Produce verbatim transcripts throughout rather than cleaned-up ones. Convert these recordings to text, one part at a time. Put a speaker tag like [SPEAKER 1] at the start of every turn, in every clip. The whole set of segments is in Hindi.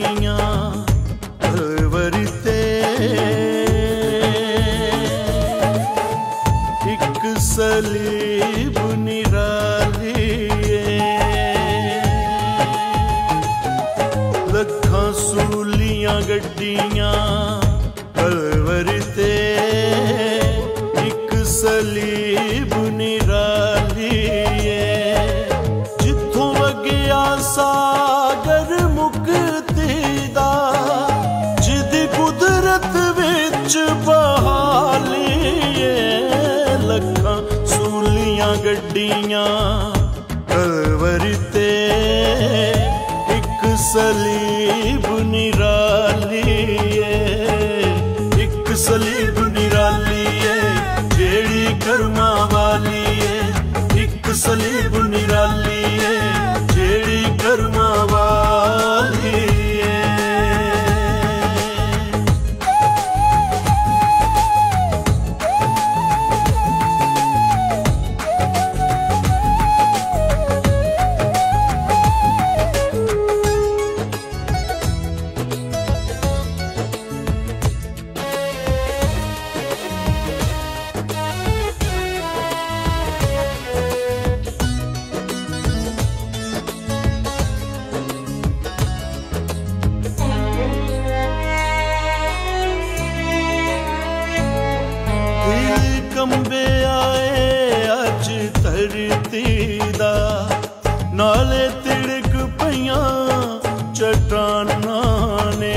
[SPEAKER 1] गड्डियां अलवर ते एक सलीब निराली लखां सूलियां गड्डियां अलवर ते एक सलीब निराली जिथों वगिया सागर मुक्ति दा जिदी कुदरत विच बहाली लखां सूलियां गड्डियां अलवर ते एक सलीब निराली एक सलीब निराली जेड़ी कर्मा वाली एक सलीब निराली जेड़ी कर्मा वाली कंबे आए अज धरती दा नाले तिड़क पईयां चट्टानां ने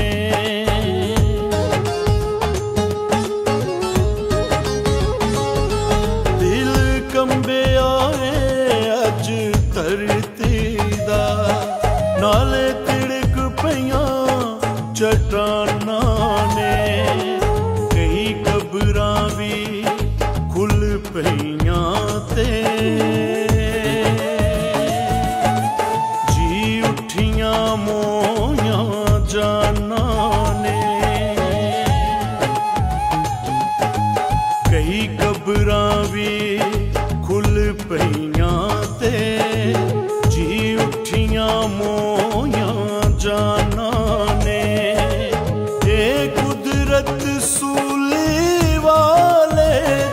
[SPEAKER 1] दिल कंबे आए अज धरती दा नाले तिड़क पईयां चट्टानां ने कई कबरां भी खुल पईयां ते जी उठियां मोयां जाना ने कई कबरां भी खुल पईयां ते जी उठियां मोयां जाना ने ए कुदरत सूली वाले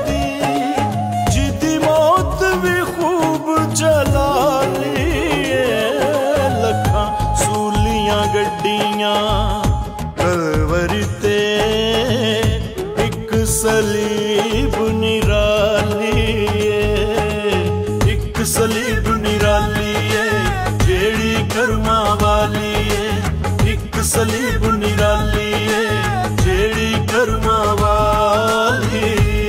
[SPEAKER 1] गड्डियां अलवर ते एक सलीब निराली एक सलीब निराली जेड़ी कर्मा वाली एक सलीब निराली जेड़ी कर्मा वाली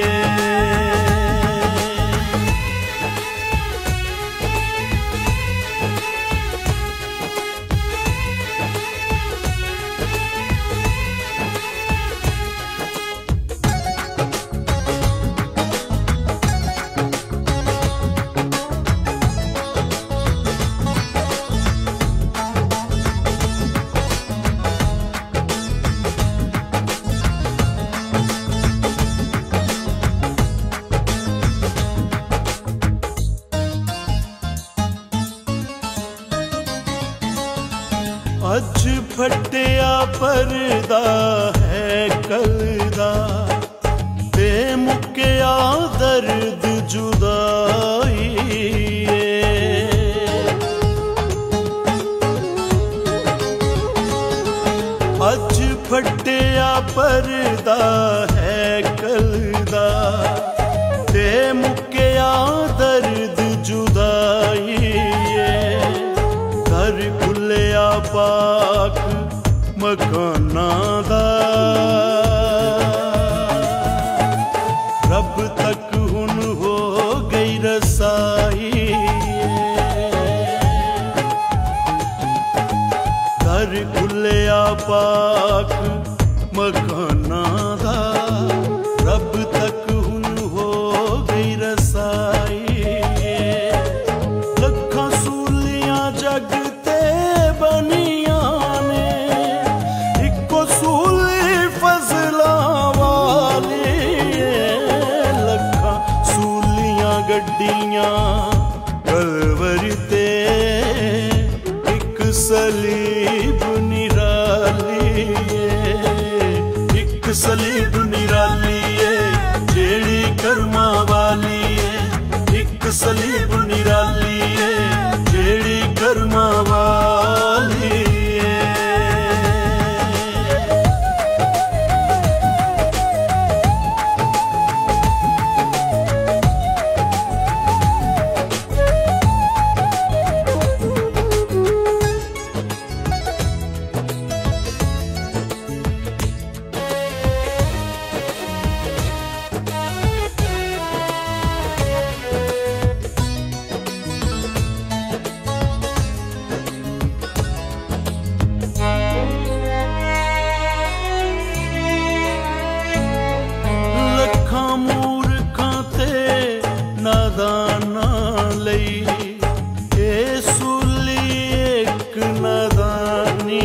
[SPEAKER 1] अज फटिया परदा है कलदा ते मुक्या दर्द जुदाई अज फटिया परदा है कलदा ते मुक्या दर्द जुदाई घर खुलिया पाक मकाना दा रब तक हुन हो गई रसाई घर खुलिया पाक मकाना दा रब तक हुन हो गई रसाई लखां सूलियां जग ते बनियां ने इको सूली फजला वाली लखां सूलियां गड्डियां अलवर ते एक सलीब निराली सलीब निराली है जेड़ी कर्मा वाली है। एक सलीब निराली है जेड़ी कर्मा वाली है। नादाना लई ए सूली एक नादानी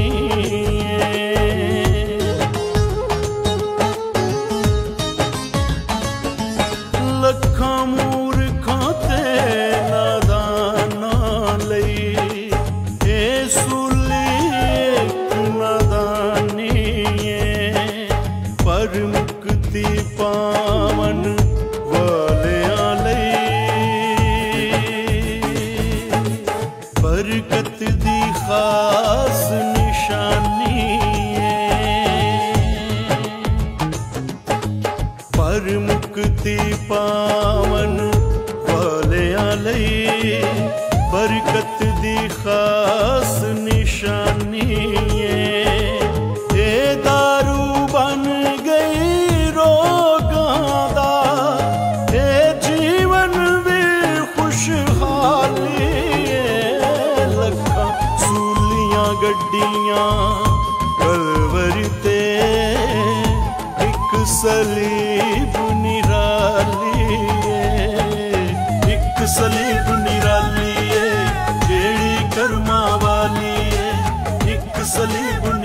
[SPEAKER 1] लखा मूर्खां ते नादाना लई ए सूली एक नादानी पर मुक्ति पावन बरकत दी खास निशानी है। पर मुक्ति पावन वालियां लई बरकत दी खास निशानी है। ए दारू बन गई रोगां दा ए जीवन भी खुशहाली गड्डियां कलवरी ते एक सलीब निराली है। एक सलीब निराली है जेड़ी कर्मा वाली है। एक सलीब